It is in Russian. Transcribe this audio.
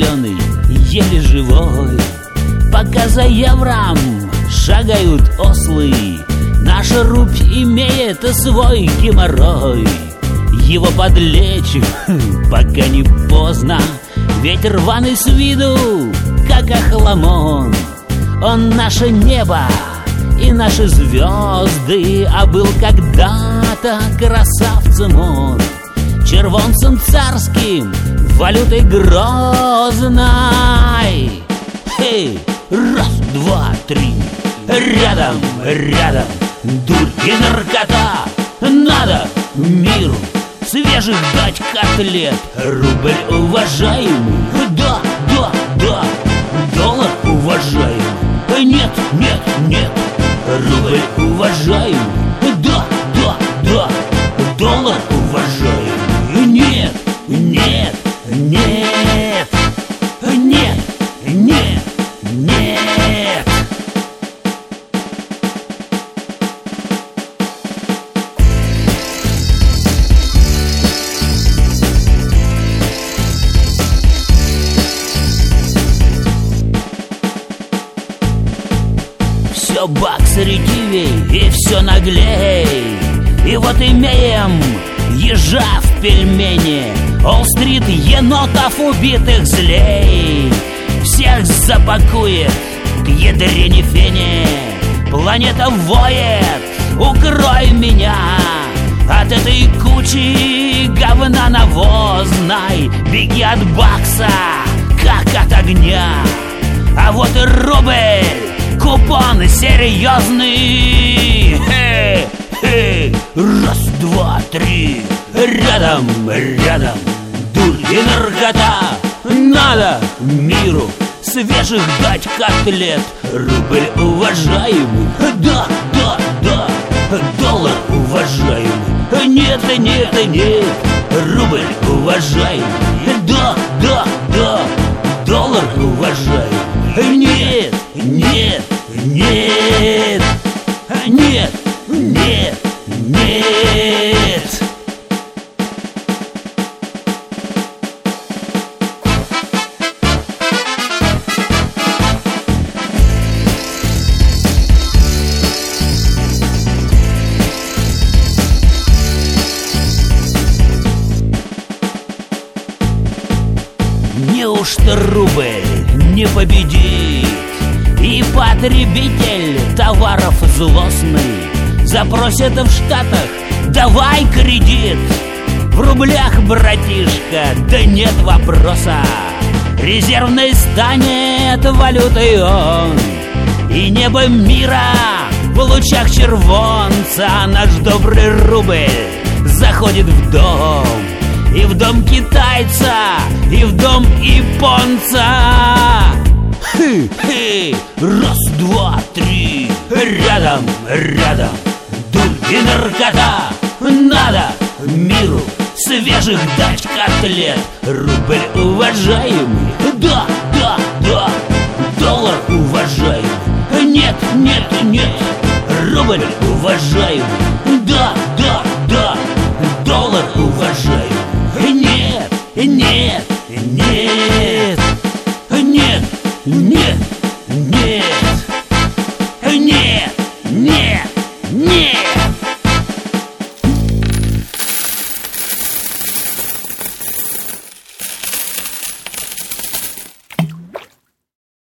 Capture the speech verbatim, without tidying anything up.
зеленый, еле живой. Пока за евром шагают ослы, наша рубь имеет свой геморрой. Его подлечим, пока не поздно, ведь рваный с виду, как охламон. Он наше небо и наши звезды, а был когда-то красавцем он, червонцем царским, валютой грозной. Эй, раз, два, три, рядом, рядом, дурь и наркота. Надо миру свежих дать котлет. Рубль уважаемый, да, да, да. Доллар уважаемый, нет, нет, нет. Рубль уважаемый, да, да, да. Доллар уважаемый, нет, нет, нет. Нет, нет, нет. Все бакс ретивей и все наглей. И вот имеем ежа в пельмени, Олл-стрит енотов убитых злей. Всех запакует к ядрене фене. Планета воет, укрой меня от этой кучи говна навозной. Беги от бакса, как от огня. А вот и рубль, купон серьезный. Хе, хе. Раз, два, три, рядом, рядом, дурь и наркота. Надо миру свежих дать котлет. Рубль уважаемый, да, да, да. Доллар уважаемый, нет, нет, нет. Рубль уважаемый, да, да, да. Доллар уважаемый, нет, нет, нет. Нет, нет, нет. Неужто рубль не победит? И потребитель товаров злостный запросит в Штатах: давай кредит. В рублях, братишка, да нет вопроса. Резервной станет валютой он, и небо мира в лучах червонца. Наш добрый рубль заходит в дом, и в дом китайца, и в дом японца. Хы-хы, раз, два, три, рядом, рядом, дурь и наркота. Надо миру свежих дать котлет. Рубль уважаемый, да, да, да. Доллар уважаемый, нет, нет, нет. Рубль уважаемый,